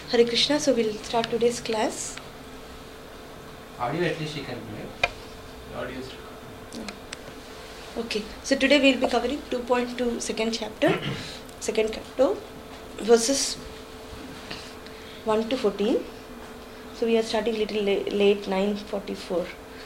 Hare Krishna. So we'll start today's class. Audio at least you can do it. Audio is Okay. So today we'll be covering 2.2 second chapter, second canto, verses 1 to 14. So we are starting little late 9:44.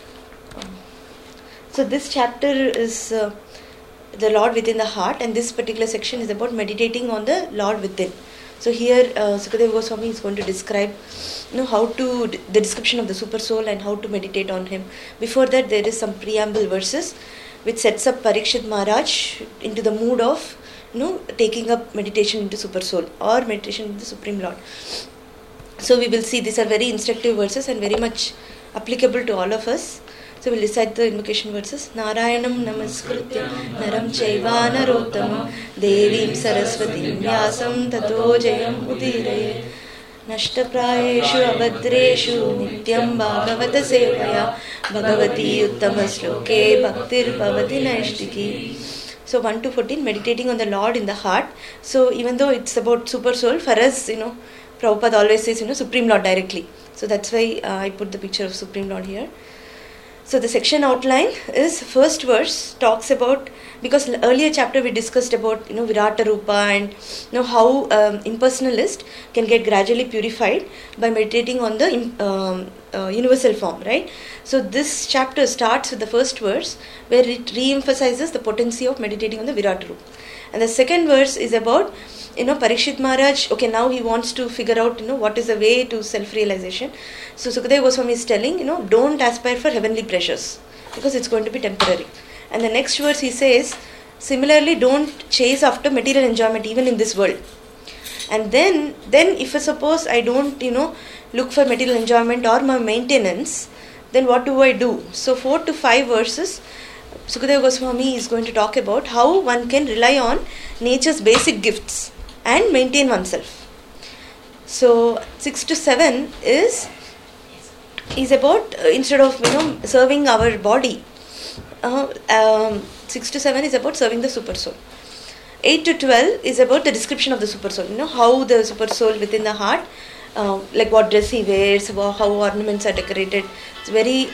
So this chapter is the Lord within the heart, and this particular section is about meditating on the Lord within. So here Sukadeva Goswami is going to describe how to the description of the super soul and how to meditate on him. Before that, there is some preamble verses which sets up Parikshit Maharaj into the mood of taking up meditation into super soul or meditation into the Supreme Lord. So we will see these are very instructive verses and very much applicable to all of us. So we'll recite the invocation verses. Narayanam namaskritya naram chaiva narottamam devim saraswatim vyasam tato jayam udiraye nashtaprayeshu abhadreshu nityam bhagavata sevaya bhagavati uttama sloke bhaktir bhavati naishtiki. So 1 to 14, meditating on the Lord in the heart. So even though it's about super soul, for us, Prabhupada always says, Supreme Lord directly. So that's why I put the picture of Supreme Lord here. So the section outline is first verse talks about, because earlier chapter we discussed about Virata Rupa and how impersonalist can get gradually purified by meditating on the universal form, right? So this chapter starts with the first verse where it re-emphasizes the potency of meditating on the Virata Rupa. And the second verse is about Parikshit Maharaj, okay, now he wants to figure out, what is the way to self-realization. So Sukadeva Goswami is telling, don't aspire for heavenly pleasures because it's going to be temporary. And the next verse he says, similarly, don't chase after material enjoyment even in this world. And then if I suppose I don't, look for material enjoyment or my maintenance, then what do I do? So 4 to 5 verses, Sukadeva Goswami is going to talk about how one can rely on nature's basic gifts and maintain oneself. So 6 to 7 is about instead of serving our body, 6 to 7 is about serving the super soul. 8 to 12 is about the description of the super soul. How the super soul within the heart, like what dress he wears, how ornaments are decorated. It's very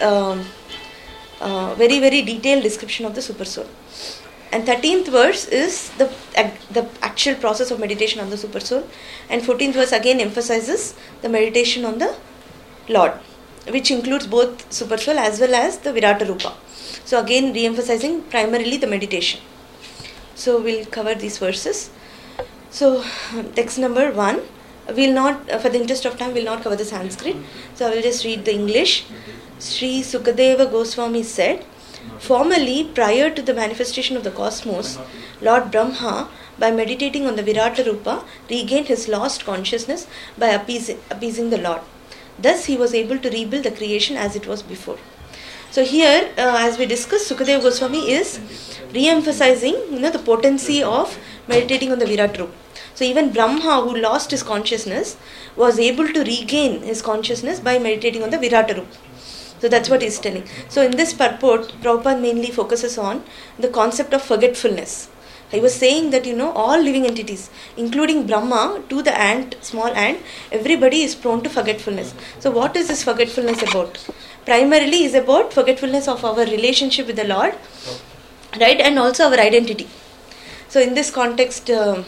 very detailed description of the super soul. And 13th verse is the actual process of meditation on the super soul. And 14th verse again emphasizes the meditation on the Lord, which includes both super soul as well as the Virata Rupa. So again re-emphasizing primarily the meditation. So we'll cover these verses. So text number 1. We'll not, for the interest of time, we'll not cover the Sanskrit. So I will just read the English. Sri Sukadeva Goswami said, formerly, prior to the manifestation of the cosmos, Lord Brahma, by meditating on the Virata Rupa, regained his lost consciousness by appeasing the Lord. Thus, he was able to rebuild the creation as it was before. So here, as we discussed, Sukadeva Goswami is re-emphasizing the potency of meditating on the Virata Rupa. So even Brahma, who lost his consciousness, was able to regain his consciousness by meditating on the Virata Rupa. So that's what he's telling. So in this purport, Prabhupada mainly focuses on the concept of forgetfulness. He was saying that, all living entities, including Brahma, to the ant, small ant, everybody is prone to forgetfulness. So what is this forgetfulness about? Primarily is about forgetfulness of our relationship with the Lord, right, and also our identity. So in this context, I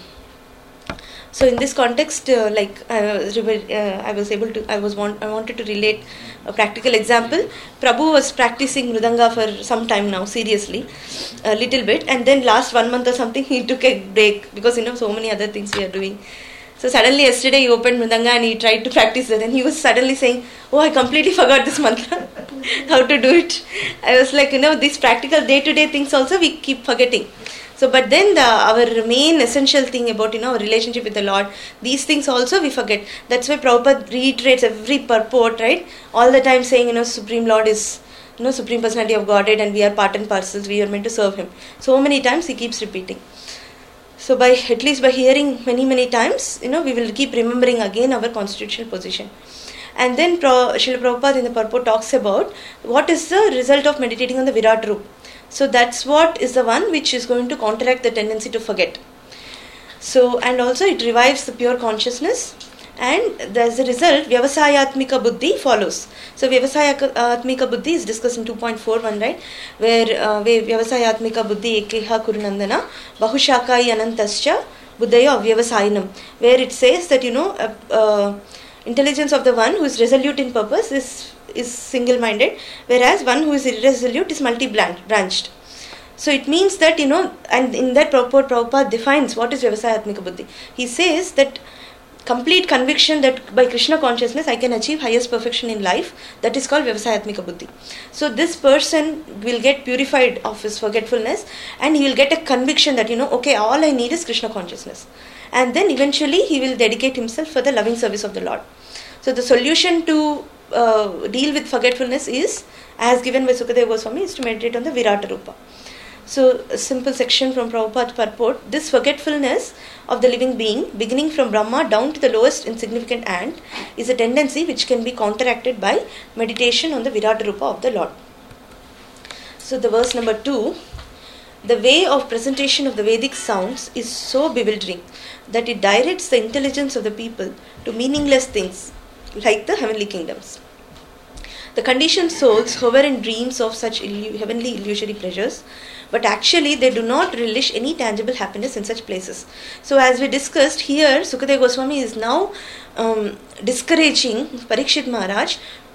wanted to relate a practical example. Prabhu was practicing Mridanga for some time now, seriously, a little bit, and then last 1 month or something he took a break because so many other things we are doing. So suddenly yesterday he opened Mridanga and he tried to practice it, and he was suddenly saying, oh, I completely forgot this mantra, how to do it. I was like, these practical day-to-day things also we keep forgetting. So, but then our main essential thing about, our relationship with the Lord, these things also we forget. That's why Prabhupada reiterates every purport, right? All the time saying, Supreme Lord is, Supreme Personality of Godhead and we are part and parcels, we are meant to serve Him. So many times he keeps repeating. So at least by hearing many times, we will keep remembering again our constitutional position. And then Srila Prabhupada in the purport talks about what is the result of meditating on the Virat Rupa. So that's what is the one which is going to counteract the tendency to forget. So, and also it revives the pure consciousness And as a result, Vyavasayatmika Buddhi follows. So Vyavasayatmika Buddhi is discussed in 2.41, right? Where Vyavasayatmika Buddhi Ekeha Kurunandana Bahushakai Anantascha Buddhaya Vyavasayinam, where it says that, intelligence of the one who is resolute in purpose is single-minded, whereas one who is irresolute is multi-branched. So it means that, and in that Prabhupada defines what is Vyavasayatmika Buddhi. He says that complete conviction that by Krishna consciousness I can achieve highest perfection in life, that is called Vyavasayatmika Buddhi. So this person will get purified of his forgetfulness, and he will get a conviction that, okay, all I need is Krishna consciousness. And then eventually he will dedicate himself for the loving service of the Lord. So the solution to deal with forgetfulness is, as given by Sukadeva Goswami, is to meditate on the Virata Rupa. So a simple section from Prabhupada's purport: this forgetfulness of the living being, beginning from Brahma down to the lowest insignificant ant, is a tendency which can be counteracted by meditation on the Virata Rupa of the Lord. So the verse number 2, the way of presentation of the Vedic sounds is so bewildering that it directs the intelligence of the people to meaningless things like the heavenly kingdoms. The conditioned souls hover in dreams of such heavenly illusory pleasures, but actually they do not relish any tangible happiness in such places. So as we discussed here, Sukadeva Goswami is now discouraging Parikshit Maharaj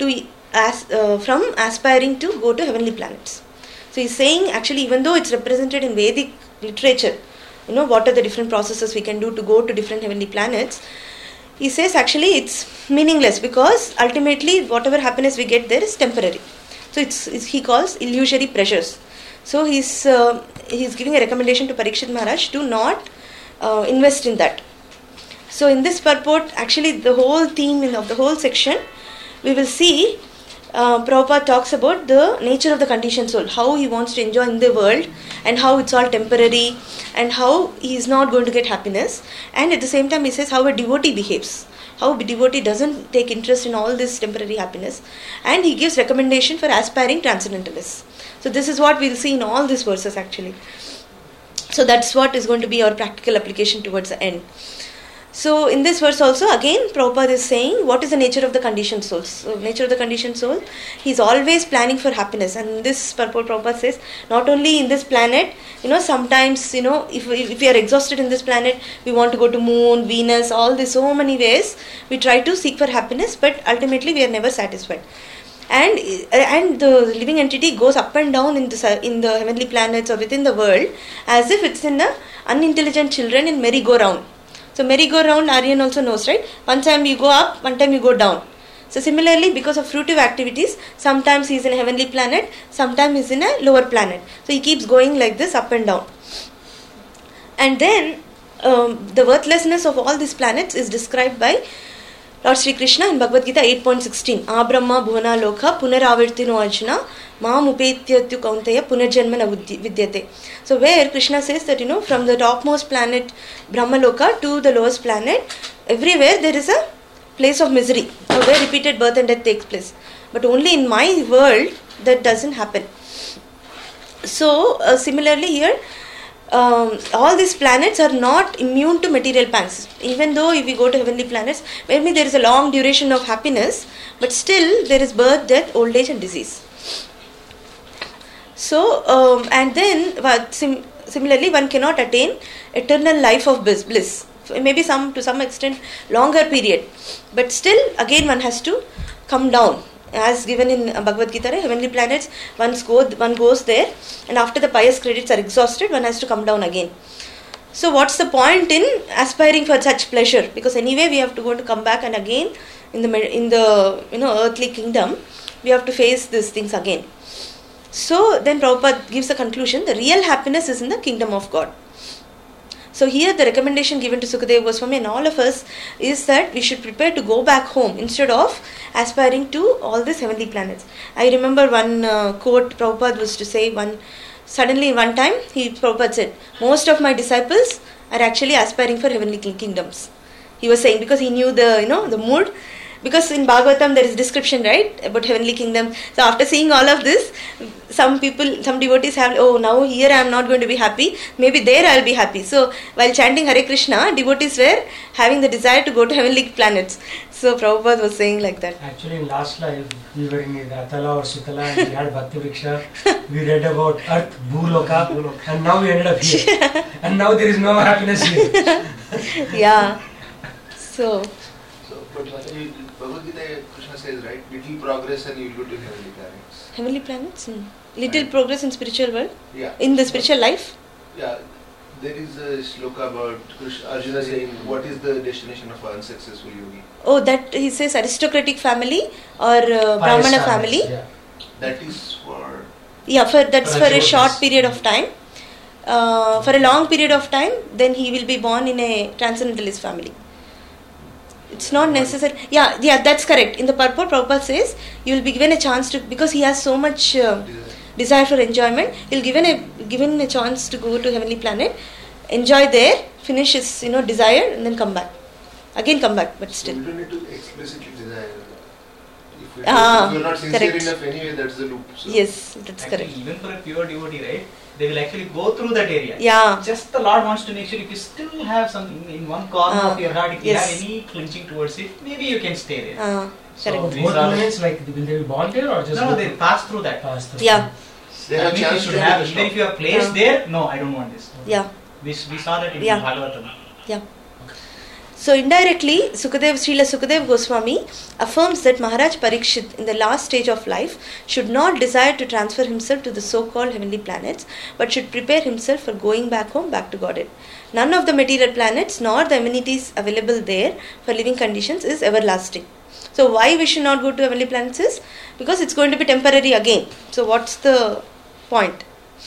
from aspiring to go to heavenly planets. So he's saying, actually, even though it's represented in Vedic literature, what are the different processes we can do to go to different heavenly planets, he says actually it's meaningless, because ultimately whatever happiness we get there is temporary. So he calls illusory pleasures. So he's giving a recommendation to Parikshit Maharaj to not invest in that. So in this purport, actually the whole theme of the whole section, we will see Prabhupada talks about the nature of the conditioned soul, how he wants to enjoy in the world, and how it's all temporary, and how he is not going to get happiness. And at the same time he says how a devotee behaves, how a devotee doesn't take interest in all this temporary happiness, and he gives recommendation for aspiring transcendentalists. So this is what we'll see in all these verses actually. So that's what is going to be our practical application towards the end. So in this verse also, again, Prabhupada is saying what is the nature of the conditioned soul. So nature of the conditioned soul, he is always planning for happiness. And in this purport, Prabhupada says, not only in this planet, sometimes, if we are exhausted in this planet, we want to go to moon, Venus, all this, so many ways, we try to seek for happiness, but ultimately we are never satisfied. And the living entity goes up and down in the heavenly planets or within the world, as if it's in the unintelligent children in merry-go-round. So merry-go-round, Aryan also knows, right? One time you go up, one time you go down. So similarly, because of fruitive activities, sometimes he is in a heavenly planet, sometimes he is in a lower planet. So he keeps going like this, up and down. And then the worthlessness of all these planets is described by Lord Sri Krishna in Bhagavad Gita 8.16. Abrahma bhuvana lokha punaravirtino arjuna maam upethyatyu kaunteya punarjanma na vidyate. So where Krishna says that, from the topmost planet Brahma Loka to the lowest planet, everywhere there is a place of misery, where repeated birth and death takes place. But only in my world that doesn't happen. So similarly here, all these planets are not immune to material pangs. Even though if we go to heavenly planets, maybe there is a long duration of happiness, but still there is birth, death, old age and disease. So, and then similarly one cannot attain eternal life of bliss. Maybe to some extent longer period, but still again one has to come down. As given in Bhagavad Gita, heavenly planets, one goes there, and after the pious credits are exhausted, one has to come down again. So what's the point in aspiring for such pleasure? Because anyway we have to come back, and again in the earthly kingdom we have to face these things again. So then Prabhupada gives the conclusion: the real happiness is in the kingdom of God. So here the recommendation given to Sukadeva Goswami and all of us is that we should prepare to go back home instead of aspiring to all these heavenly planets. I remember one quote Prabhupada was to say suddenly one time Prabhupada said, most of my disciples are actually aspiring for heavenly kingdoms. He was saying, because he knew the mood, because in Bhagavatam there is description, right, about heavenly kingdom. So after seeing all of this, some devotees have, oh, now here I am not going to be happy, maybe there I will be happy. So while chanting Hare Krishna, devotees were having the desire to go to heavenly planets. So Prabhupada was saying like that. Actually, in last life, we were in Atala or Sutala and we had Bhakti Vriksha. We read about Earth, Bhuloka, and now we ended up here. And now there is no happiness here. Yeah. So, but Bhagavad Gita, Krishna says, right, little progress and you will go to heavenly planets. Heavenly planets? Little progress in spiritual world? Yeah. In the spiritual life? Yeah. There is a shloka about Arjuna saying, what is the destination of an unsuccessful yogi? Oh, that he says aristocratic family or Brahmana family. Yeah. That is for... Yeah, that's for a short period of time. For a long period of time, then he will be born in a transcendentalist family. It's not necessary. Yeah, that's correct. In the purport, Prabhupada says you will be given a chance to, because he has so much desire for enjoyment, he'll given a chance to go to heavenly planet, enjoy there, finish his desire, and then come back. Again come back, but still. So we don't need to explicitly desire. If you're not sincere correct. enough anyway, that's the loop. So. Yes, that's Actually, correct. even for a pure devotee, right, they will actually go through that area. Yeah. Just the Lord wants to make sure if you still have something in one corner of your heart, if you have any clenching towards it, maybe you can stay there. So Correct. both moments, like, will they be born there or just... No, they pass through that. Pass through. Yeah. They have That means chance you to should have, do even if you are placed there, no, I don't want this. Yeah. We saw that in Yeah. Bhagavatam. Yeah. So indirectly, Srila Sukadev Goswami affirms that Maharaj Parikshit in the last stage of life should not desire to transfer himself to the so-called heavenly planets, but should prepare himself for going back home, back to Godhead. None of the material planets nor the amenities available there for living conditions is everlasting. So why we should not go to heavenly planets is because it's going to be temporary again. So what's the point?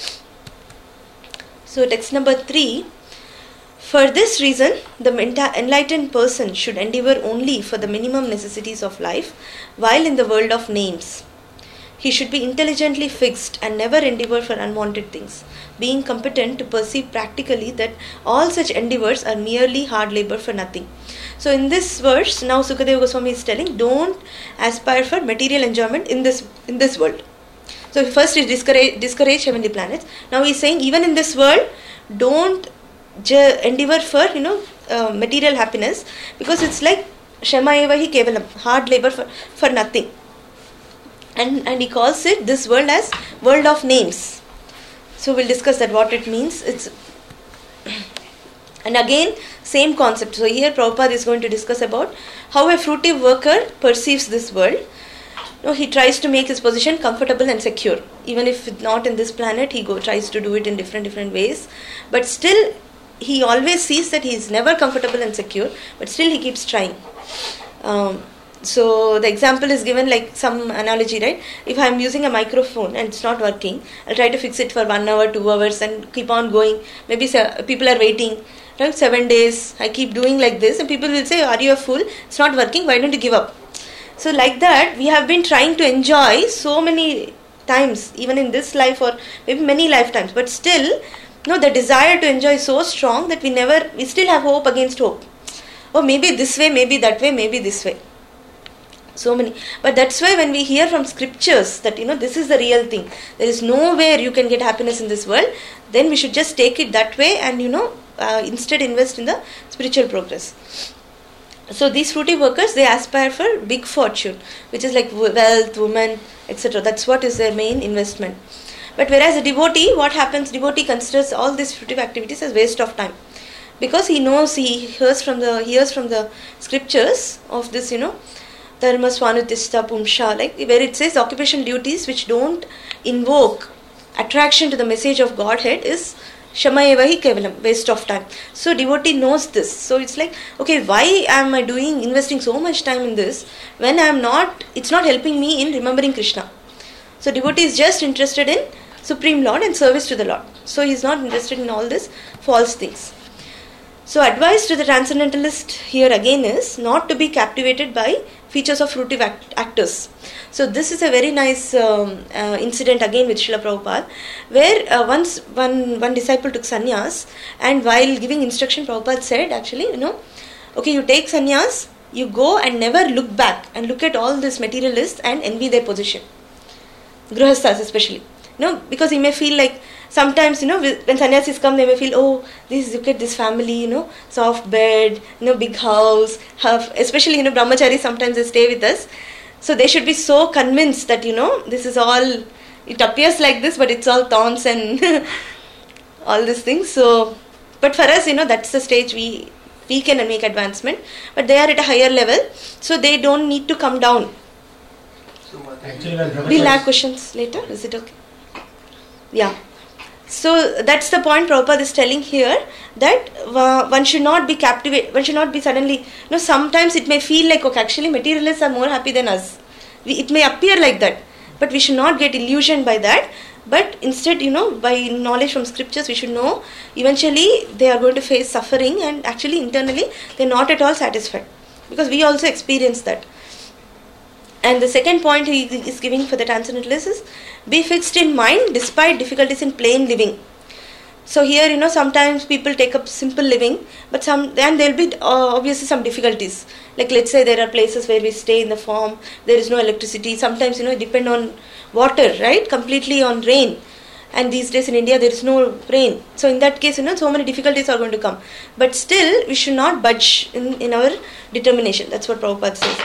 So text number 3. For this reason, the enlightened person should endeavor only for the minimum necessities of life while in the world of names. He should be intelligently fixed and never endeavor for unwanted things, being competent to perceive practically that all such endeavors are merely hard labor for nothing. So in this verse, now Sukadeva Goswami is telling, don't aspire for material enjoyment in this world. So first he discourage heavenly planets. Now he is saying even in this world, don't endeavor for material happiness, because it's like Shema eva hi kevalam, hard labor for nothing. And he calls it, this world, as world of names. So we'll discuss that what it means. And again, same concept. So here Prabhupada is going to discuss about how a fruitive worker perceives this world. He tries to make his position comfortable and secure. Even if not in this planet, he tries to do it in different ways. But still, he always sees that he is never comfortable and secure, but still he keeps trying. So the example is given like some analogy, right? If I am using a microphone and it's not working, I'll try to fix it for 1 hour, 2 hours and keep on going. Maybe people are waiting, right? 7 days, I keep doing like this and people will say, are you a fool? It's not working, why don't you give up? So like that, we have been trying to enjoy so many times, even in this life or maybe many lifetimes, but still, the desire to enjoy is so strong that we still have hope against hope. Oh, maybe this way, maybe that way, maybe this way. So many. But that's why when we hear from scriptures that, this is the real thing, there is nowhere you can get happiness in this world, then we should just take it that way and, instead invest in the spiritual progress. So these fruity workers, they aspire for big fortune, which is like wealth, women, etc. That's what is their main investment. But whereas a devotee, what happens? Devotee considers all these fruitive activities as waste of time, because he hears from the scriptures of this, dharma swanutista pumsha, like where it says occupational duties which don't invoke attraction to the message of Godhead is shama eva hi kevalam, waste of time. So devotee knows this. So it's like, okay, why am I investing so much time in this when it's not helping me in remembering Krishna. So devotee is just interested in Supreme Lord and service to the Lord. So he is not interested in all this false things. So advice to the transcendentalist here again is not to be captivated by features of fruitive actors. So this is a very nice incident again with Srila Prabhupada, where once one disciple took sannyas, and while giving instruction, Prabhupada said, actually, okay, you take sannyas, you go and never look back and look at all these materialists and envy their position. Grihasthas especially. Because you may feel like sometimes, when sannyasis come, they may feel, oh, look at this family, soft bed, big house, especially, brahmacharis, sometimes they stay with us. So they should be so convinced that, this is all, it appears like this, but it's all thorns and all these things. So, but for us, that's the stage we can make advancement. But they are at a higher level, so they don't need to come down. Actually, when We'll have questions later, is it okay? Yeah. So that's the point Prabhupada is telling here, that one should not be captivated, one should not be suddenly, sometimes it may feel like, okay, actually materialists are more happy than us. It may appear like that, but we should not get illusioned by that. But instead, by knowledge from scriptures, we should know eventually they are going to face suffering, and actually internally they are not at all satisfied. Because we also experience that. And the second point he is giving for the transcendentalists is, be fixed in mind despite difficulties in plain living. So here, sometimes people take up simple living, but then there will be obviously some difficulties. Like let's say there are places where we stay in the farm, there is no electricity. Sometimes, depend on water, right? Completely on rain. And these days in India, there is no rain. So in that case, so many difficulties are going to come. But still, we should not budge in our determination. That's what Prabhupada says.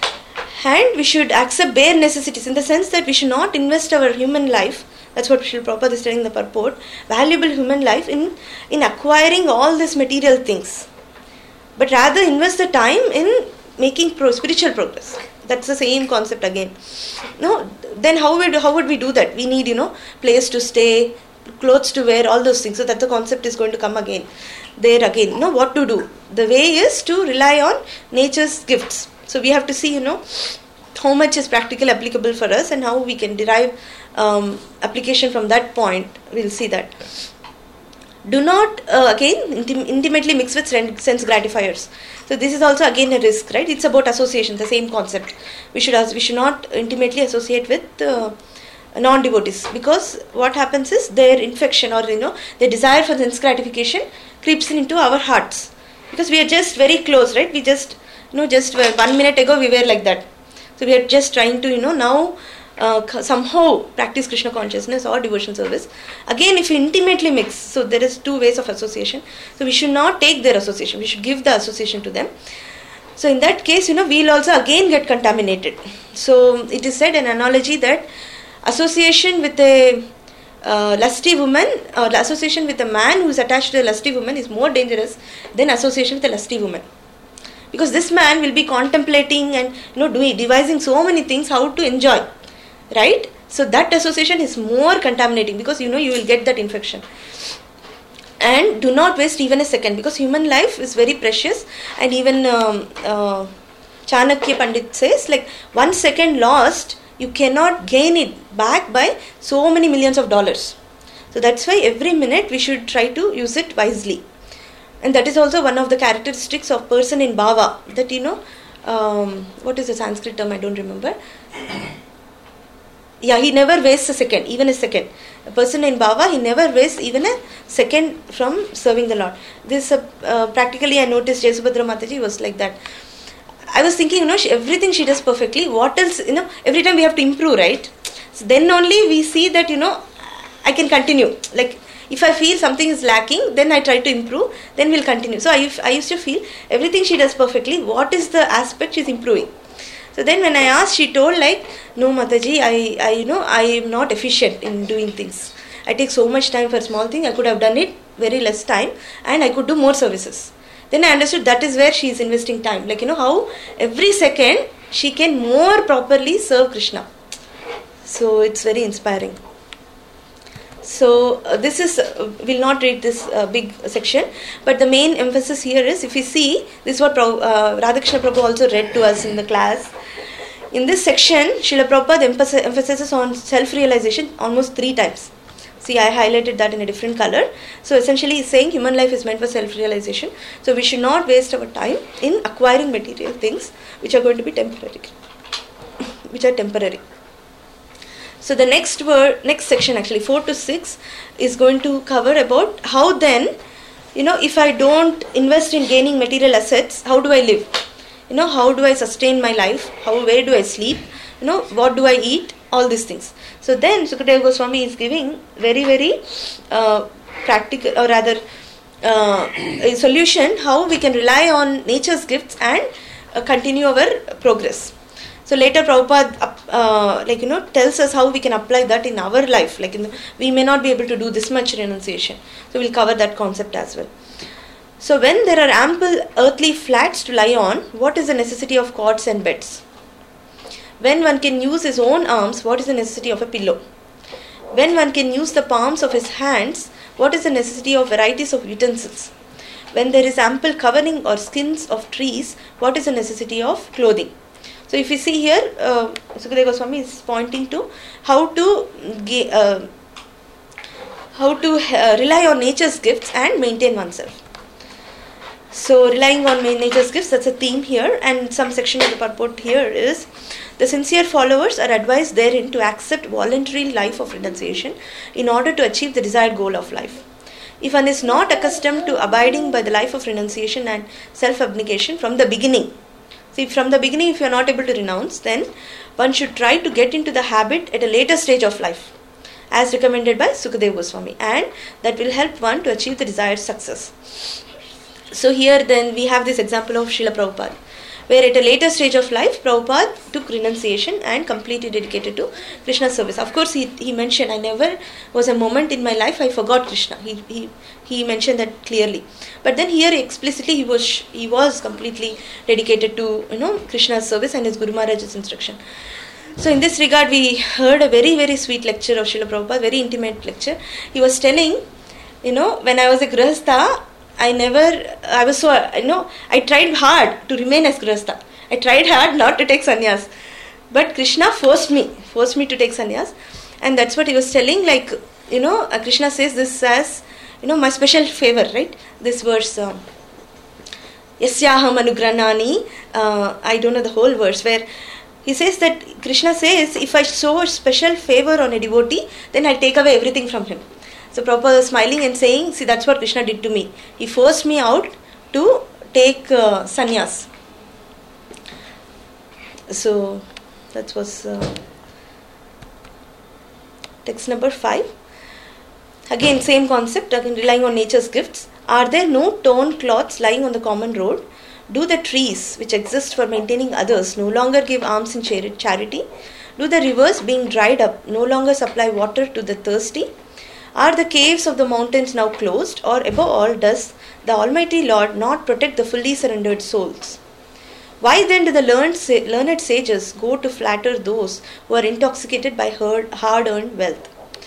And we should accept bare necessities, in the sense that we should not invest our human life. That's what Srila Prabhupada is telling in the purport. Valuable human life in acquiring all these material things. But rather invest the time in making spiritual progress. That's the same concept again. Then how would we do that? We need, place to stay, clothes to wear, all those things. So that the concept is going to come again. There again, what to do? The way is to rely on nature's gifts. So we have to see, how much is practically applicable for us and how we can derive application from that point. We'll see that. Do not, intimately mix with sense gratifiers. So this is also again a risk, right? It's about association, the same concept. We should not intimately associate with non-devotees, because what happens is their infection or, their desire for sense gratification creeps into our hearts. Because we are just very close, right? We just 1 minute ago we were like that. So we are just trying to, now somehow practice Krishna consciousness or devotion service. Again, if you intimately mix, so there is 2 ways of association. So we should not take their association. We should give the association to them. So in that case, we'll also again get contaminated. So it is said, an analogy, that association with a lusty woman, or association with a man who is attached to a lusty woman is more dangerous than association with a lusty woman. Because this man will be contemplating and devising so many things how to enjoy, right? So that association is more contaminating, because you will get that infection. And do not waste even a second, because human life is very precious. And even Chanakya Pandit says, like 1 second lost, you cannot gain it back by so many millions of dollars. So that's why every minute we should try to use it wisely. And that is also one of the characteristics of person in bhava. That what is the Sanskrit term? I don't remember. Yeah, he never wastes a second, even a second. A person in bhava, he never wastes even a second from serving the Lord. This practically I noticed Jesubhadra Mataji was like that. I was thinking, everything she does perfectly. What else? Every time we have to improve, right? So then only we see that I can continue. Like, if I feel something is lacking, then I try to improve, then we'll continue. So I used to feel everything she does perfectly, what is the aspect she's improving? So then when I asked, she told like, no Mataji, I am not efficient in doing things. I take so much time for a small thing, I could have done it very less time and I could do more services. Then I understood that is where she is investing time. Like, how every second she can more properly serve Krishna. So it's very inspiring. So this is, we'll not read this big section, but the main emphasis here is, if you see, this is what Radhakrishna Prabhu also read to us in the class. In this section, Srila Prabhupada emphasizes on self-realization almost 3 times. See, I highlighted that in a different color. So essentially he's saying human life is meant for self-realization. So we should not waste our time in acquiring material things which are going to be temporary. So the next section actually, 4 to 6, is going to cover about how then, if I don't invest in gaining material assets, how do I live? how do I sustain my life, where do I sleep, what do I eat, all these things. So then Sukadeva Goswami is giving very, very practical, or rather a solution how we can rely on nature's gifts and continue our progress. So later Prabhupada tells us how we can apply that in our life. We may not be able to do this much renunciation. So we'll cover that concept as well. So when there are ample earthly flats to lie on, what is the necessity of cots and beds? When one can use his own arms, what is the necessity of a pillow? When one can use the palms of his hands, what is the necessity of varieties of utensils? When there is ample covering or skins of trees, what is the necessity of clothing? So if you see here, Sukadeva Goswami is pointing to how to rely on nature's gifts and maintain oneself. So relying on nature's gifts, that's a theme here, and some section of the purport here is: the sincere followers are advised therein to accept voluntary life of renunciation in order to achieve the desired goal of life. If one is not accustomed to abiding by the life of renunciation and self-abnegation from the beginning, from the beginning if you are not able to renounce, then one should try to get into the habit at a later stage of life, as recommended by Sukadeva Goswami, and that will help one to achieve the desired success. So here then we have this example of Srila Prabhupada, where at a later stage of life, Prabhupada took renunciation and completely dedicated to Krishna's service. Of course, he mentioned, I never was a moment in my life I forgot Krishna. He mentioned that clearly. But then here explicitly he was completely dedicated to Krishna's service and his Guru Maharaj's instruction. So in this regard, we heard a very, very sweet lecture of Srila Prabhupada, very intimate lecture. He was telling, when I was a Grihastha, I tried hard to remain as Grihastha. I tried hard not to take sannyas. But Krishna forced me to take sannyas. And that's what he was telling, Krishna says this as, my special favor, right? This verse, Yasyaham Anugranani, I don't know the whole verse, where he says that, Krishna says, if I show a special favor on a devotee, then I'll take away everything from him. So Prabhupada was smiling and saying, see, that's what Krishna did to me. He forced me out to take sannyas. So that was text number 5. Again, same concept, again relying on nature's gifts. Are there no torn cloths lying on the common road? Do the trees which exist for maintaining others no longer give alms in charity? Do the rivers being dried up no longer supply water to the thirsty? Are the caves of the mountains now closed, or above all does the Almighty Lord not protect the fully surrendered souls? Why then do the learned sages go to flatter those who are intoxicated by hard-earned wealth?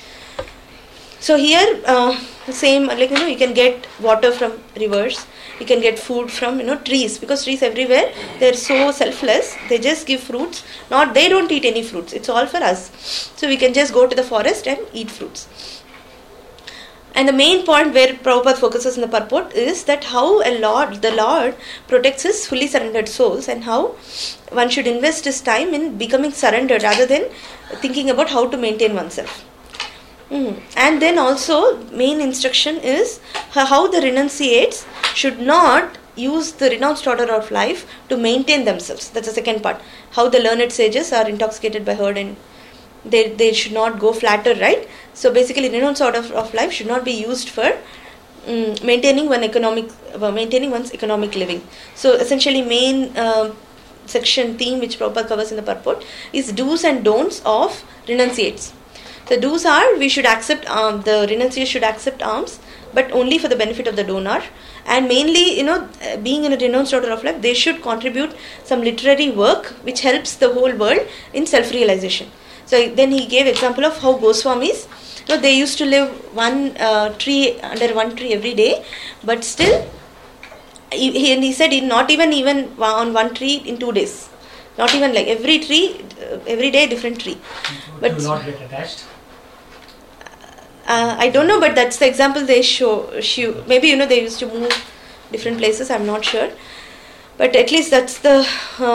So here, same, you can get water from rivers, you can get food from, trees, because trees everywhere, they're so selfless, they just give fruits, they don't eat any fruits, it's all for us. So we can just go to the forest and eat fruits. And the main point where Prabhupada focuses in the purport is that how the Lord protects his fully surrendered souls, and how one should invest his time in becoming surrendered rather than thinking about how to maintain oneself. And then also main instruction is how the renunciates should not use the renounced order of life to maintain themselves. That's the second part. How the learned sages are intoxicated by herd and they should not go flatter, right? So basically renounced order of life should not be used for maintaining one's economic living. So essentially main section theme which Prabhupada covers in the purport is do's and don'ts of renunciates. The do's are, we should accept, the renunciates should accept alms, but only for the benefit of the donor. And mainly, being in a renounced order of life, they should contribute some literary work which helps the whole world in self-realization. So then he gave example of how Goswamis, they used to live under one tree every day, but still, he said not even on one tree in 2 days. Not even every day different tree. But do not get attached. I don't know, but that's the example they show. Maybe they used to move different places. I'm not sure, but at least that's the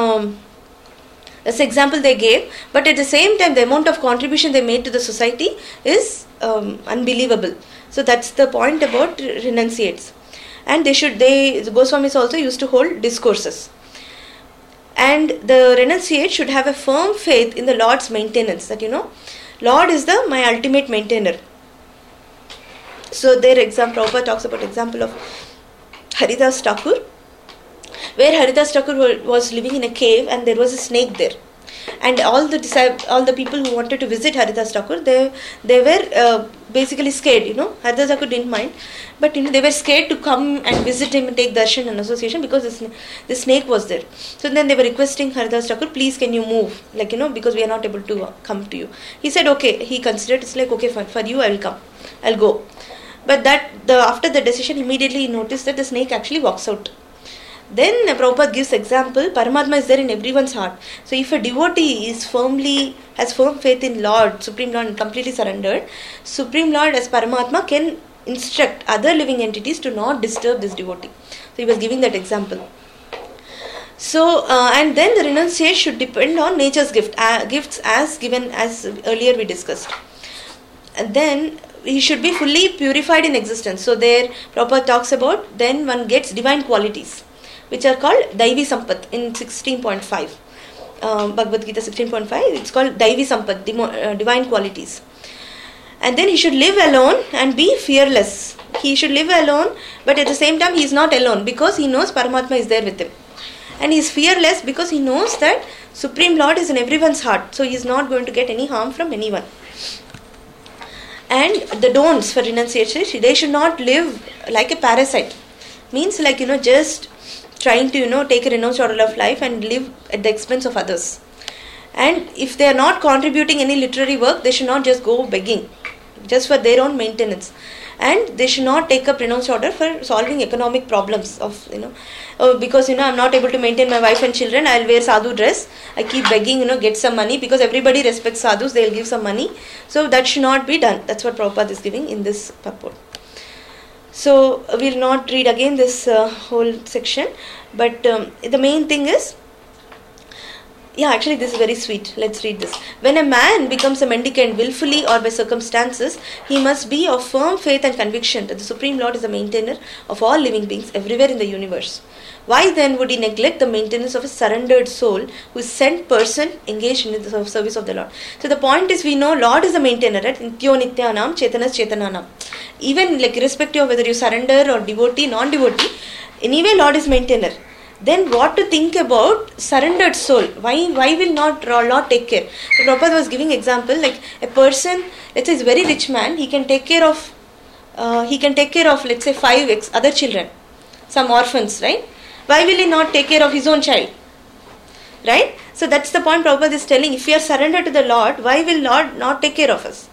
example they gave. But at the same time, the amount of contribution they made to the society is unbelievable. So that's the point about renunciates. And the Goswamis also used to hold discourses. And the renunciate should have a firm faith in the Lord's maintenance, that Lord is my ultimate maintainer. So their example, Prabhupada talks about example of Haridas Thakur, where Haridas Thakur was living in a cave and there was a snake there. And all the people who wanted to visit Haridas Thakur, they were basically scared. Haridas Thakur didn't mind, but they were scared to come and visit him and take darshan and association because the snake was there. So then they were requesting Haridas Thakur, please can you move, because we are not able to come to you. He said okay. He considered, it's like, okay, for you I will come, I'll go. But after the decision, immediately he noticed that the snake actually walks out. Then Prabhupada gives example, Paramatma is there in everyone's heart. So if a devotee has firm faith in Lord, Supreme Lord, and completely surrendered, Supreme Lord as Paramatma can instruct other living entities to not disturb this devotee. So he was giving that example. So and then the renunciate should depend on nature's gifts as given as earlier we discussed. And then he should be fully purified in existence. So there Prabhupada talks about, then one gets divine qualities, which are called Daivi Sampat in 16.5. Bhagavad Gita 16.5, it's called Daivi Sampat, divine qualities. And then he should live alone and be fearless. He should live alone, but at the same time he is not alone because he knows Paramatma is there with him. And he is fearless because he knows that Supreme Lord is in everyone's heart. So he is not going to get any harm from anyone. And the don'ts for renunciation, they should not live like a parasite. Means like, just trying to, take a renounced order of life and live at the expense of others. And if they are not contributing any literary work, they should not just go begging, just for their own maintenance. And they should not take up renounced order for solving economic problems of, because, I'm not able to maintain my wife and children, I'll wear sadhu dress. I keep begging, get some money because everybody respects sadhus, they'll give some money. So that should not be done. That's what Prabhupada is giving in this purport. So we'll not read again this whole section, but the main thing is, actually this is very sweet. Let's read this. When a man becomes a mendicant willfully or by circumstances, he must be of firm faith and conviction that the Supreme Lord is the maintainer of all living beings everywhere in the universe. Why then would he neglect the maintenance of a surrendered soul who is sent person engaged in the service of the Lord? So the point is, we know Lord is the maintainer, right? Nityo Nityanam, Chetanas Chetananam. Even like irrespective of whether you surrender or devotee, non-devotee, anyway Lord is maintainer. Then what to think about surrendered soul? Why will not Lord take care? So Prabhupada was giving example, like a person, let's say is a very rich man, he can take care of let's say 5 other children, some orphans, right? Why will he not take care of his own child? Right? So that's the point Prabhupada is telling. If we are surrendered to the Lord, why will Lord not take care of us?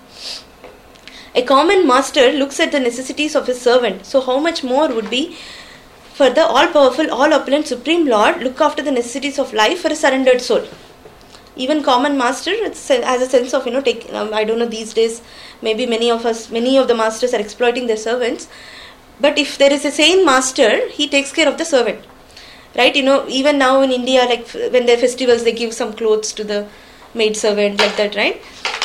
A common master looks at the necessities of his servant. So how much more would be for the all-powerful, all-opulent Supreme Lord look after the necessities of life for a surrendered soul? Even common master has a sense of, I don't know, these days, maybe many of the masters are exploiting their servants. But if there is a sane master, he takes care of the servant. Right? Even now in India, like when there are festivals, they give some clothes to the maid servant, like that, right?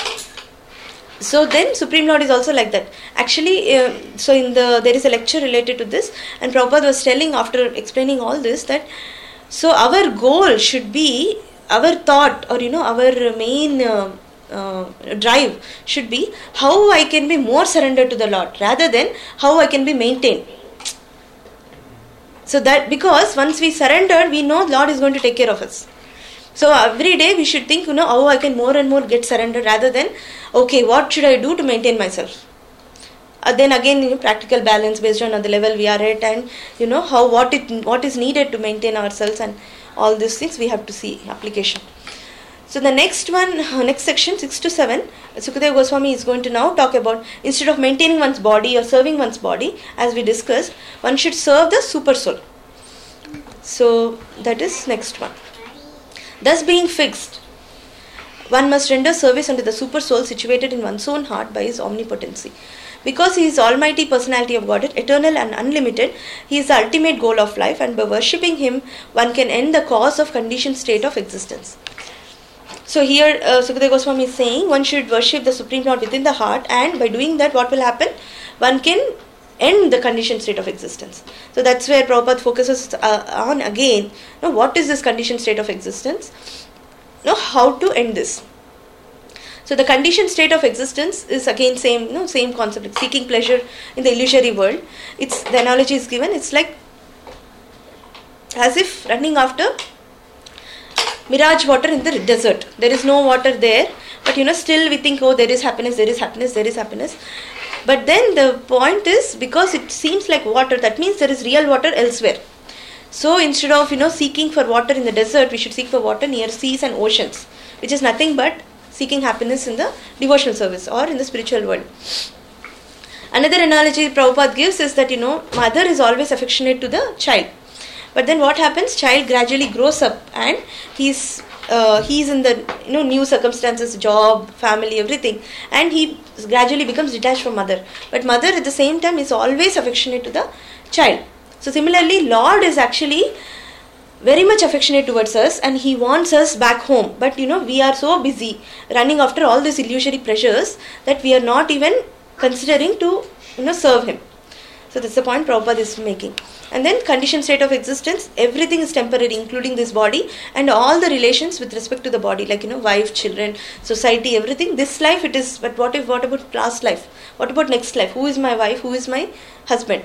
So then Supreme Lord is also like that. Actually, there is a lecture related to this, and Prabhupada was telling after explaining all this that, so our goal should be, our thought or our main drive should be how I can be more surrendered to the Lord rather than how I can be maintained. So that because once we surrender, we know Lord is going to take care of us. So every day we should think, how I can more and more get surrendered rather than, okay, what should I do to maintain myself? Then again, practical balance based on the level we are at, and what is needed to maintain ourselves, and all these things we have to see application. So the next section 6 to 7, Sukadeva Goswami is going to now talk about, instead of maintaining one's body or serving one's body, as we discussed, one should serve the super soul. So that is next one. Thus being fixed, one must render service unto the super soul situated in one's own heart by his omnipotency. Because he is Almighty Personality of Godhead, eternal and unlimited, he is the ultimate goal of life, and by worshipping him, one can end the cause of conditioned state of existence. So here Sukadeva Goswami is saying one should worship the Supreme Lord within the heart, and by doing that what will happen? One can end the conditioned state of existence. So that's where Prabhupada focuses on again. What is this conditioned state of existence? How to end this? So the conditioned state of existence is again same concept, like seeking pleasure in the illusory world. The analogy is given. It's like as if running after mirage water in the desert. There is no water there, but still we think, oh, there is happiness, there is happiness, there is happiness. But then the point is, because it seems like water, that means there is real water elsewhere. So instead of seeking for water in the desert, we should seek for water near seas and oceans, which is nothing but seeking happiness in the devotional service or in the spiritual world. Another analogy Prabhupada gives is that mother is always affectionate to the child. But then what happens? Child gradually grows up and he's in the new circumstances, job, family, everything, and he gradually becomes detached from mother. But mother at the same time is always affectionate to the child. So similarly, Lord is actually very much affectionate towards us and he wants us back home. But we are so busy running after all these illusory pleasures that we are not even considering to serve him. So that's the point Prabhupada is making. And then conditioned state of existence, everything is temporary, including this body and all the relations with respect to the body, like wife, children, society, everything. This life it is, but what about last life? What about next life? Who is my wife? Who is my husband?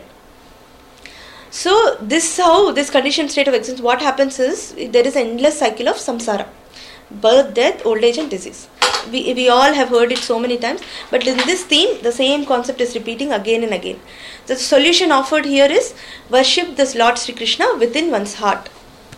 So this conditioned state of existence, what happens is there is an endless cycle of samsara, birth, death, old age and disease. We all have heard it so many times, but in this theme the same concept is repeating again and again. The solution offered here is worship this Lord Sri Krishna within one's heart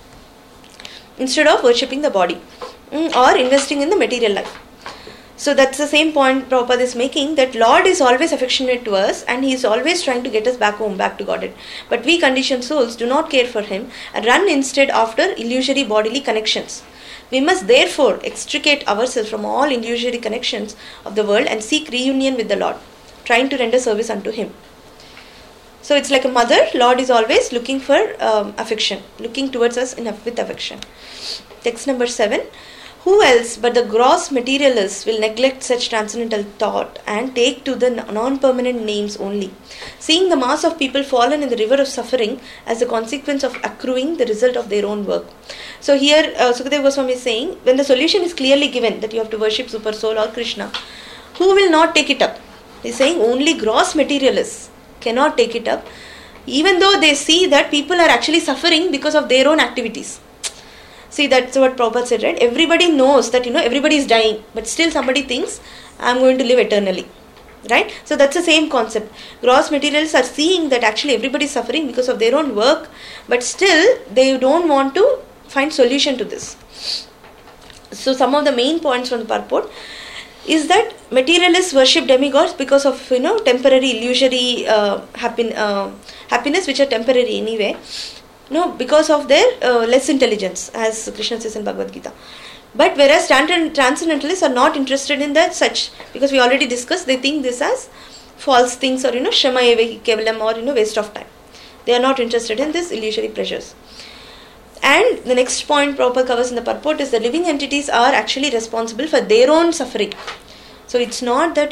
instead of worshipping the body or investing in the material life. So that's the same point Prabhupada is making, that Lord is always affectionate to us and he is always trying to get us back home, back to Godhead. But we conditioned souls do not care for him and run instead after illusory bodily connections. We must therefore extricate ourselves from all illusory connections of the world and seek reunion with the Lord, trying to render service unto him. So it's like a mother. Lord is always looking for affection, looking towards us with affection. Text number 7. Who else but the gross materialists will neglect such transcendental thought and take to the non-permanent names only, seeing the mass of people fallen in the river of suffering as a consequence of accruing the result of their own work. So here Sukadeva Goswami is saying, when the solution is clearly given that you have to worship Super Soul or Krishna, who will not take it up? He is saying only gross materialists cannot take it up, even though they see that people are actually suffering because of their own activities. See, that's what Prabhupada said, right? Everybody knows that, everybody is dying, but still somebody thinks, I'm going to live eternally. Right? So that's the same concept. Gross materialists are seeing that actually everybody is suffering because of their own work, but still they don't want to find solution to this. So some of the main points from the purport is that materialists worship demigods because of temporary illusory happiness, which are temporary anyway. Because of their less intelligence, as Krishna says in Bhagavad Gita. But whereas transcendentalists are not interested in that such, because we already discussed, they think this as false things or Shama eva hi kevalam or waste of time. They are not interested in this illusory pleasures. And the next point Prabhupada covers in the purport is the living entities are actually responsible for their own suffering. So it's not that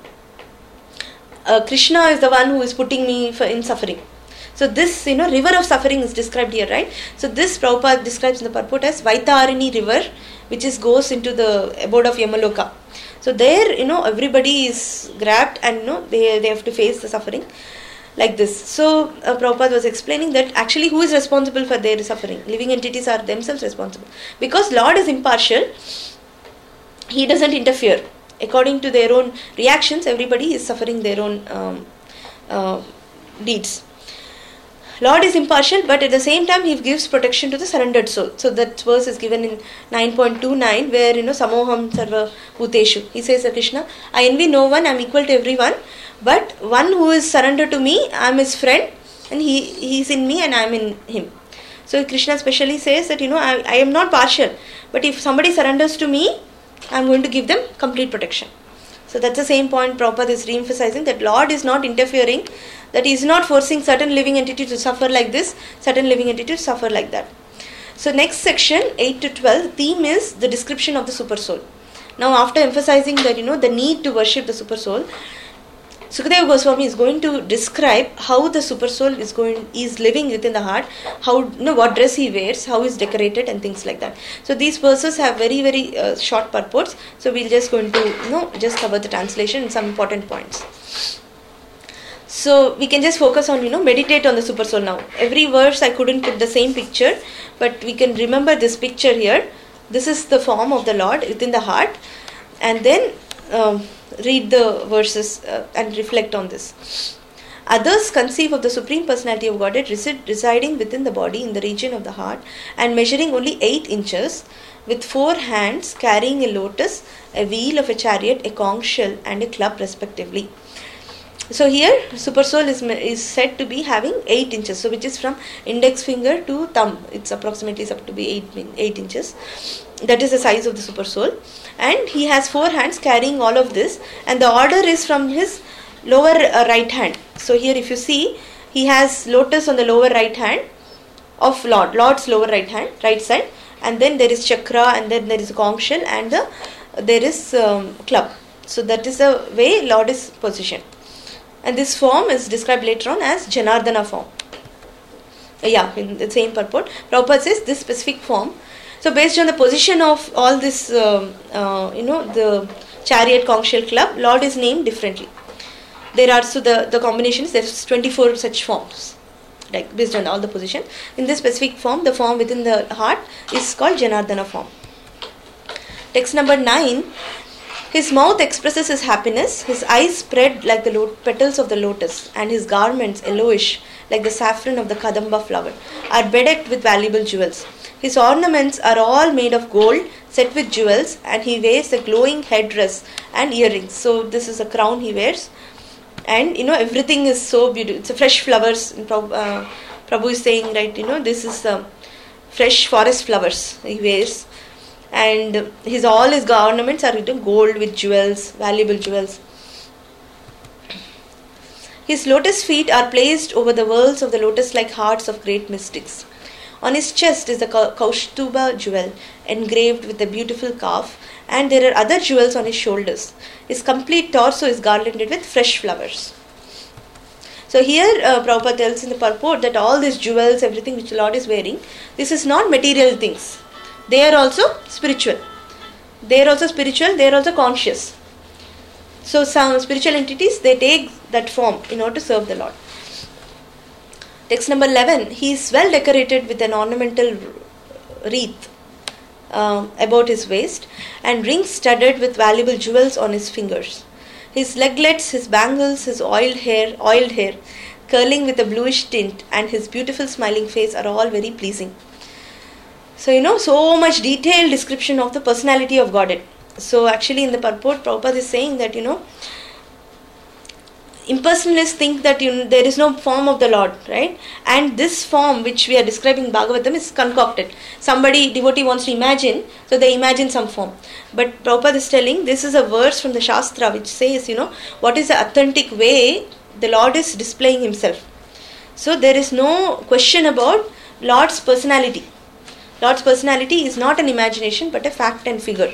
Krishna is the one who is putting me in suffering. So this, river of suffering is described here, right? So this Prabhupada describes in the purport as Vaitarini river, which goes into the abode of Yamaloka. So there, everybody is grabbed and, they have to face the suffering like this. So Prabhupada was explaining that actually who is responsible for their suffering? Living entities are themselves responsible. Because Lord is impartial, he doesn't interfere. According to their own reactions, everybody is suffering their own deeds. Lord is impartial, but at the same time he gives protection to the surrendered soul. So that verse is given in 9.29 where Samoham Sarva Bhuteshu. He says to Krishna, I envy no one, I am equal to everyone, but one who is surrendered to me, I am his friend and he is in me and I am in him. So Krishna specially says that I am not partial, but if somebody surrenders to me, I am going to give them complete protection. So that's the same point Prabhupada is re-emphasizing, that Lord is not interfering, that he is not forcing certain living entity to suffer like this, certain living entity to suffer like that. So next section, 8 to 12, theme is the description of the super soul. Now after emphasizing that the need to worship the super soul, Sukadeva Goswami is going to describe how the super soul is living within the heart, how, what dress he wears, how he's decorated and things like that. So these verses have very, very short purports. So we're just going to just cover the translation and some important points. So we can just focus on, meditate on the super soul now. Every verse I couldn't put the same picture, but we can remember this picture here. This is the form of the Lord within the heart, and then read the verses and reflect on this. Others conceive of the Supreme Personality of Godhead residing within the body in the region of the heart and measuring only 8 inches, with 4 hands, carrying a lotus, a wheel of a chariot, a conch shell and a club respectively. So here super soul is said to be having 8 inches, so which is from index finger to thumb. It's approximately up to be 8 inches. That is the size of the super soul, and he has 4 hands carrying all of this, and the order is from his lower right hand. So here if you see, he has lotus on the lower right hand of Lord's lower right hand, right side, and then there is chakra, and then there is a conch shell, and there is club. So that is the way Lord is positioned. And this form is described later on as Janardana form. In the same purport, Prabhupada says this specific form. So based on the position of all this, the chariot, conch shell, club, Lord is named differently. There are, so the combinations, there is 24 such forms, like based on all the position. In this specific form, the form within the heart is called Janardana form. Text number 9. His mouth expresses his happiness, his eyes spread like the petals of the lotus, and his garments, yellowish like the saffron of the kadamba flower, are bedecked with valuable jewels. His ornaments are all made of gold, set with jewels, and he wears a glowing headdress and earrings. So this is a crown he wears, and everything is so beautiful. It's a fresh flowers. Prabhu is saying, right, this is fresh forest flowers he wears. And all his ornaments are written gold with jewels, valuable jewels. His lotus feet are placed over the whorls of the lotus-like hearts of great mystics. On his chest is the Kaustuba jewel, engraved with a beautiful calf, and there are other jewels on his shoulders. His complete torso is garlanded with fresh flowers. So here Prabhupada tells in the purport that all these jewels, everything which the Lord is wearing, this is not material things. They are also spiritual. They are also spiritual, they are also conscious. So some spiritual entities, they take that form in order to serve the Lord. Text number 11. He is well decorated with an ornamental wreath about his waist, and rings studded with valuable jewels on his fingers. His leglets, his bangles, his oiled hair, curling with a bluish tint, and his beautiful smiling face are all very pleasing. So so much detailed description of the personality of Godhead. So actually in the purport, Prabhupada is saying that impersonalists think that there is no form of the Lord, right? And this form which we are describing in Bhagavatam is concocted. Devotee wants to imagine, so they imagine some form. But Prabhupada is telling, this is a verse from the Shastra which says, what is the authentic way the Lord is displaying himself. So there is no question about Lord's personality. Lord's personality is not an imagination but a fact and figure.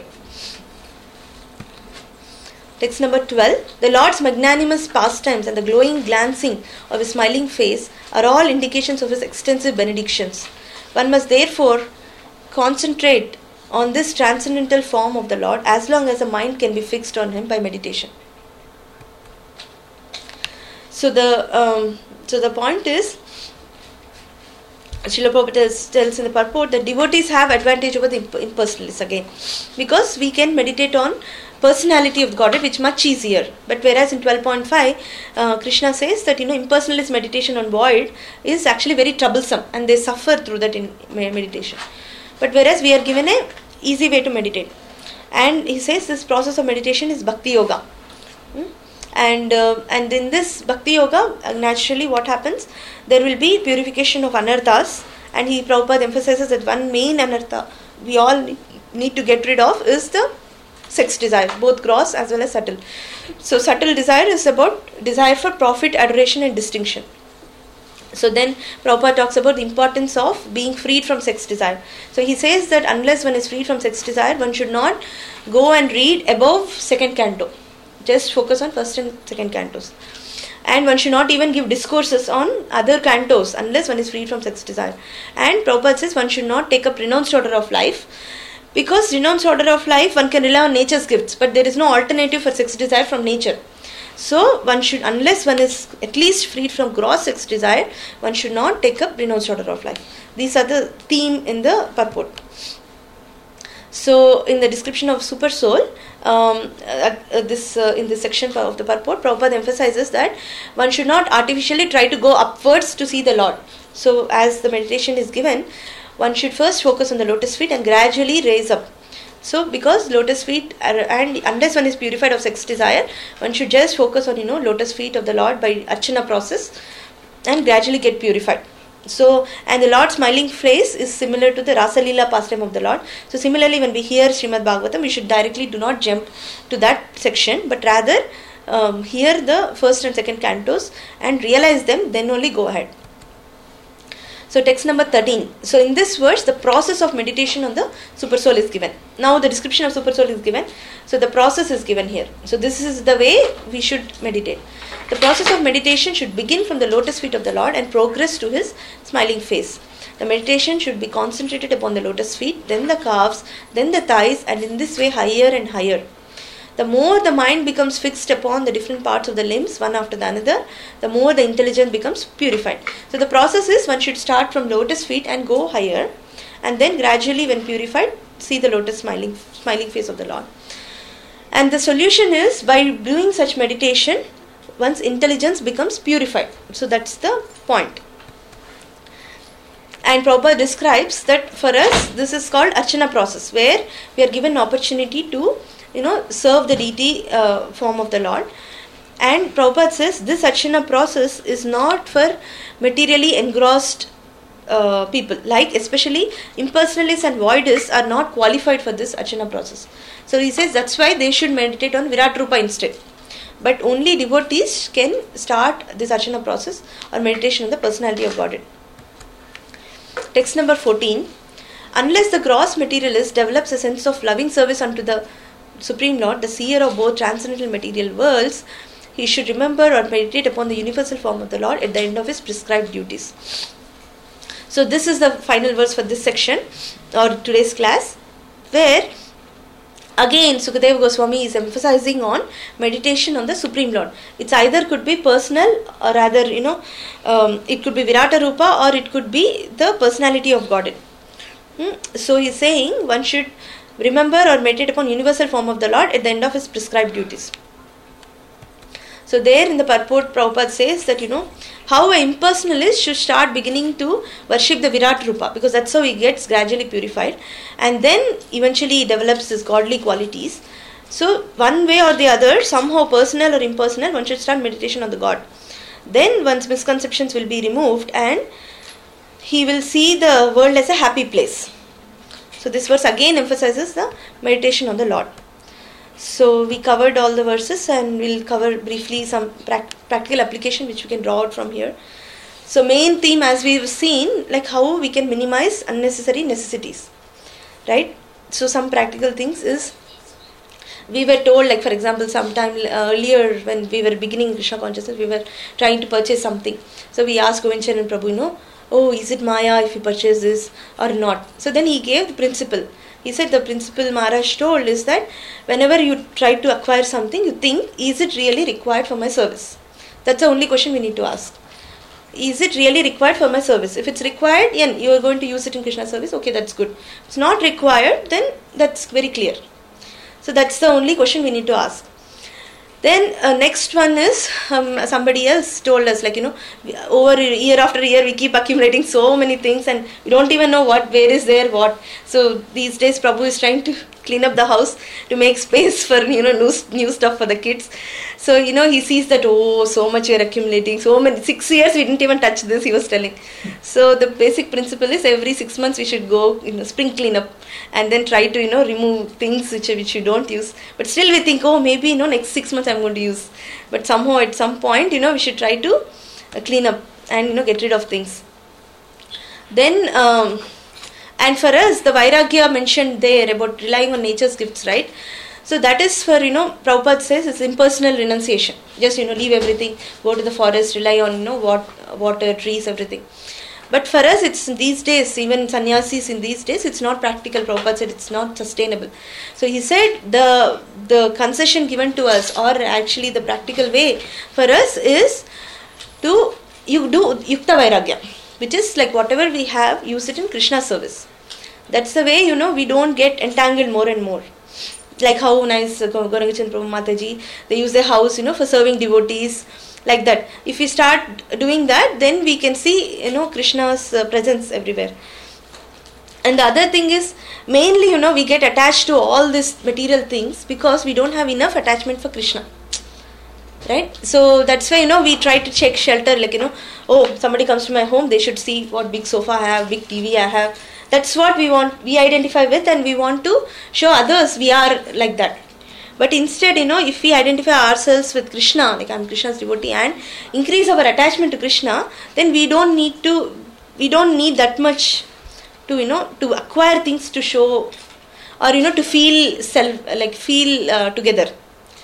Text number 12. The Lord's magnanimous pastimes and the glowing glancing of his smiling face are all indications of his extensive benedictions. One must therefore concentrate on this transcendental form of the Lord as long as the mind can be fixed on him by meditation. So the point is, Srila Prabhupada tells in the purport that devotees have advantage over the impersonalists again, because we can meditate on personality of Godhead, which is much easier. But whereas in 12.5, Krishna says that impersonalist meditation on void is actually very troublesome, and they suffer through that in meditation. But whereas we are given a easy way to meditate, and he says this process of meditation is Bhakti Yoga. And in this Bhakti Yoga, naturally what happens, there will be purification of anarthas, and Prabhupada emphasizes that one main anartha we all need to get rid of is the sex desire, both gross as well as subtle. So subtle desire is about desire for profit, adoration and distinction. So then Prabhupada talks about the importance of being freed from sex desire. So he says that unless one is freed from sex desire, one should not go and read above second canto. Just focus on first and second cantos. And one should not even give discourses on other cantos unless one is freed from sex desire. And Prabhupada says one should not take up renounced order of life, because renounced order of life, one can rely on nature's gifts, but there is no alternative for sex desire from nature. So one should, unless one is at least freed from gross sex desire, one should not take up renounced order of life. These are the theme in the purport. So in the description of super soul, in this section of the purport, Prabhupada emphasizes that one should not artificially try to go upwards to see the Lord. So as the meditation is given, one should first focus on the lotus feet and gradually raise up. So because lotus feet and unless one is purified of sex desire, one should just focus on lotus feet of the Lord by archana process and gradually get purified. So, and the Lord's smiling face is similar to the Rasa Leela pastime of the Lord. So similarly, when we hear Srimad Bhagavatam, we should directly do not jump to that section, but rather hear the first and second cantos and realize them, then only go ahead. So text number 13. So in this verse, the process of meditation on the super soul is given. Now the description of super soul is given. So the process is given here. So this is the way we should meditate. The process of meditation should begin from the lotus feet of the Lord and progress to his smiling face. The meditation should be concentrated upon the lotus feet, then the calves, then the thighs, and in this way higher and higher. The more the mind becomes fixed upon the different parts of the limbs, one after the another, the more the intelligence becomes purified. So the process is one should start from lotus feet and go higher, and then gradually when purified, see the lotus smiling face of the Lord. And the solution is, by doing such meditation, one's intelligence becomes purified. So that's the point. And Prabhupada describes that for us, this is called archana process, where we are given an opportunity to serve the deity form of the Lord. And Prabhupada says this archana process is not for materially engrossed people, like especially impersonalists and voidists are not qualified for this archana process. So he says that's why they should meditate on Virat Rupa instead. But only devotees can start this archana process or meditation on the personality of Godhead. Text number 14. Unless the gross materialist develops a sense of loving service unto the Supreme Lord, the seer of both transcendental material worlds, he should remember or meditate upon the universal form of the Lord at the end of his prescribed duties. So this is the final verse for this section or today's class, where again Sukadeva Goswami is emphasizing on meditation on the Supreme Lord. It's either could be personal or rather it could be Virata Rupa or it could be the personality of Godhead. So he's saying one should remember or meditate upon universal form of the Lord at the end of his prescribed duties. So there in the purport, Prabhupada says that how an impersonalist should start beginning to worship the Virat Rupa, because that's how he gets gradually purified, and then eventually he develops his godly qualities. So one way or the other, somehow personal or impersonal, one should start meditation on the God. Then one's misconceptions will be removed and he will see the world as a happy place. So this verse again emphasizes the meditation on the Lord. So we covered all the verses and we'll cover briefly some practical application which we can draw out from here. So main theme, as we've seen, like how we can minimize unnecessary necessities, right? So some practical things is, we were told, like for example, sometime earlier when we were beginning Krishna consciousness, we were trying to purchase something. So we asked Govind Charan Prabhu, oh, is it Maya if you purchase this or not? So then he gave the principle. He said the principle Maharaj told is that whenever you try to acquire something, you think, is it really required for my service? That's the only question we need to ask. Is it really required for my service? If it's required, you are going to use it in Krishna service, okay, that's good. If it's not required, then that's very clear. So that's the only question we need to ask. Then next one is somebody else told us, like over year after year we keep accumulating so many things and we don't even know where is there what. So these days Prabhu is trying to clean up the house to make space for new stuff for the kids. So he sees that, oh, so much we are accumulating, so many, 6 years we didn't even touch this, he was telling. So the basic principle is every 6 months we should go spring clean up and then try to remove things which you don't use. But still we think, oh, maybe next 6 months I'm going to use. But somehow at some point we should try to clean up and get rid of things. Then and for us, the Vairagya mentioned there about relying on nature's gifts, right? So that is for, Prabhupada says it's impersonal renunciation. Just, leave everything, go to the forest, rely on, water, trees, everything. But for us, it's these days, even sannyasis in these days, it's not practical. Prabhupada said it's not sustainable. So he said the concession given to us, or actually the practical way for us, is to you do Yukta Vairagya, which is like whatever we have, use it in Krishna service. That's the way, we don't get entangled more and more. Like how nice Gauranga Prabhu Mataji, they use their house, for serving devotees, like that. If we start doing that, then we can see, Krishna's presence everywhere. And the other thing is, mainly, we get attached to all these material things because we don't have enough attachment for Krishna. Right? So that's why, we try to check shelter, like, oh, somebody comes to my home, they should see what big sofa I have, big TV I have. That's what we identify with, and we want to show others we are like that. But instead, if we identify ourselves with Krishna, like I'm Krishna's devotee, and increase our attachment to Krishna, then we don't need that much to acquire things to show, or to feel together.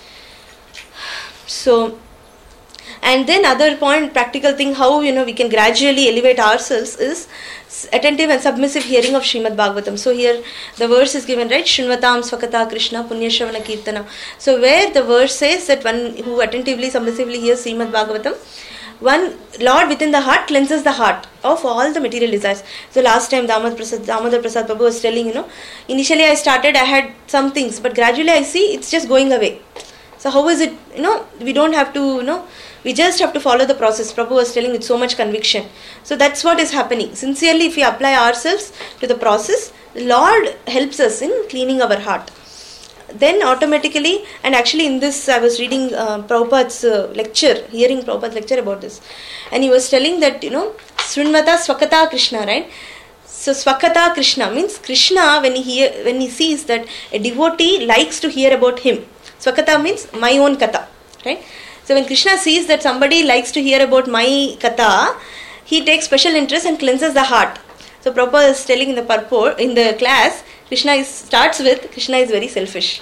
So, and then other point, practical thing, how we can gradually elevate ourselves is attentive and submissive hearing of Srimad Bhagavatam. So here the verse is given, right? Shrunvatam Swakata Krishna Punya Shravana Kirtana. So where the verse says that one who attentively, submissively hears Srimad Bhagavatam, one Lord within the heart cleanses the heart of all the material desires. So last time Damodar Prasad Prabhu was telling, initially I had some things, but gradually I see it's just going away. So how is it, we don't have to, we just have to follow the process. Prabhu was telling with so much conviction. So that's what is happening. Sincerely, if we apply ourselves to the process, the Lord helps us in cleaning our heart. Then automatically, and actually in this, I was reading Prabhupada's lecture, hearing Prabhupada's lecture about this. And he was telling that, Srinvata Swakata Krishna, right? So Swakata Krishna means Krishna, when he sees that a devotee likes to hear about him. Swakata means my own katha, right? So when Krishna sees that somebody likes to hear about my katha, he takes special interest and cleanses the heart. So Prabhupada is telling in the purport, in the class, Krishna starts with, Krishna is very selfish.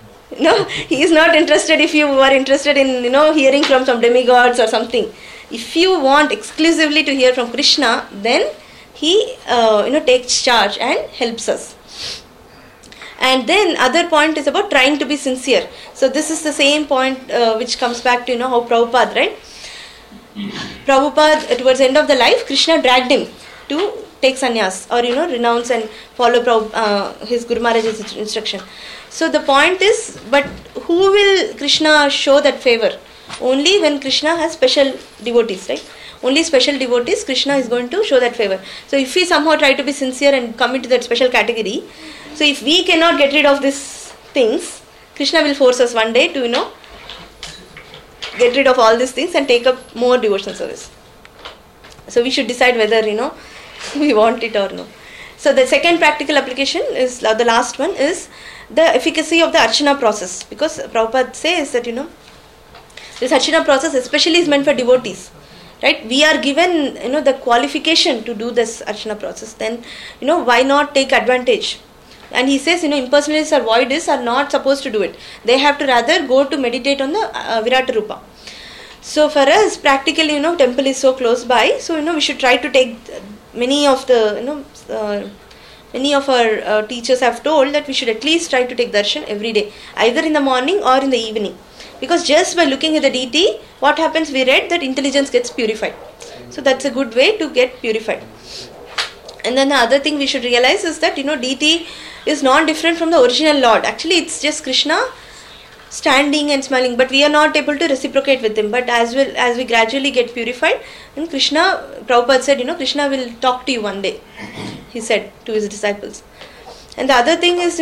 He is not interested if you are interested in, hearing from some demigods or something. If you want exclusively to hear from Krishna, then he, takes charge and helps us. And then other point is about trying to be sincere. So this is the same point which comes back to, how Prabhupada, right? Prabhupada, towards the end of the life, Krishna dragged him to take sannyas or, renounce and follow his Guru Maharaj's instruction. So the point is, but who will Krishna show that favor? Only when Krishna has special devotees, right? Only special devotees, Krishna is going to show that favor. So if we somehow try to be sincere and come into that special category, so if we cannot get rid of these things, Krishna will force us one day to, get rid of all these things and take up more devotional service. So we should decide whether, we want it or no. So the second practical application is, the last one is the efficacy of the Archana process. Because Prabhupada says that, this Archana process especially is meant for devotees. Right? We are given, the qualification to do this Archana process. Then, why not take advantage? And he says, impersonalists or voidists are not supposed to do it. They have to rather go to meditate on the Virata Rupa. So for us, practically, temple is so close by. So, we should try to take many of the, many of our teachers have told that we should at least try to take darshan every day. Either in the morning or in the evening. Because just by looking at the deity, what happens? We read that intelligence gets purified. So that's a good way to get purified. And then the other thing we should realize is that, deity is non-different from the original Lord. Actually, it's just Krishna standing and smiling, but we are not able to reciprocate with him. But as well as we gradually get purified, and Prabhupada said, Krishna will talk to you one day, he said to his disciples. And the other thing is,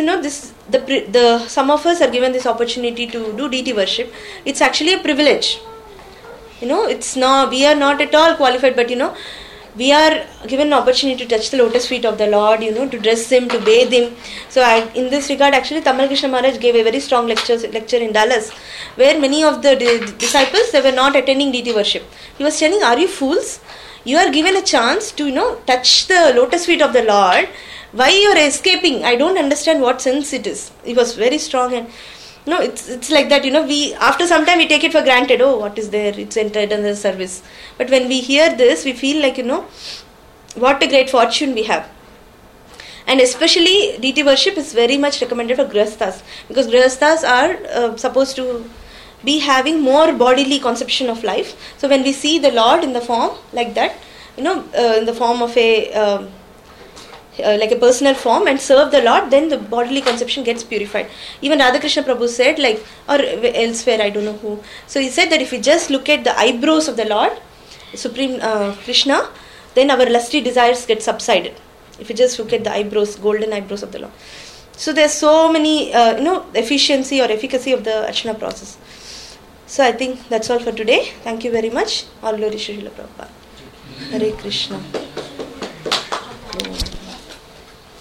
some of us are given this opportunity to do deity worship. It's actually a privilege. It's not, we are not at all qualified, but we are given an opportunity to touch the lotus feet of the Lord, to dress him, to bathe him. So in this regard, actually, Tamal Krishna Maharaj gave a very strong lecture in Dallas, where many of the disciples, they were not attending deity worship. He was telling, are you fools? You are given a chance to, touch the lotus feet of the Lord, why you are escaping? I don't understand what sense it is. It was very strong, and it's like that, we after some time we take it for granted. Oh, what is there? It's entered under service. But when we hear this, we feel like, what a great fortune we have. And especially deity worship is very much recommended for grihasthas, because grihasthas are supposed to be having more bodily conception of life. So when we see the Lord in the form like that, in the form of a like a personal form, and serve the Lord, then the bodily conception gets purified. Even Radhakrishna Prabhu said, or elsewhere, I don't know who. So he said that if we just look at the eyebrows of the Lord, Supreme Krishna, then our lusty desires get subsided. If you just look at the eyebrows, golden eyebrows of the Lord. So there's so many, efficiency or efficacy of the Archana process. So I think that's all for today. Thank you very much. All glory Srila Prabhupada. Hare Krishna.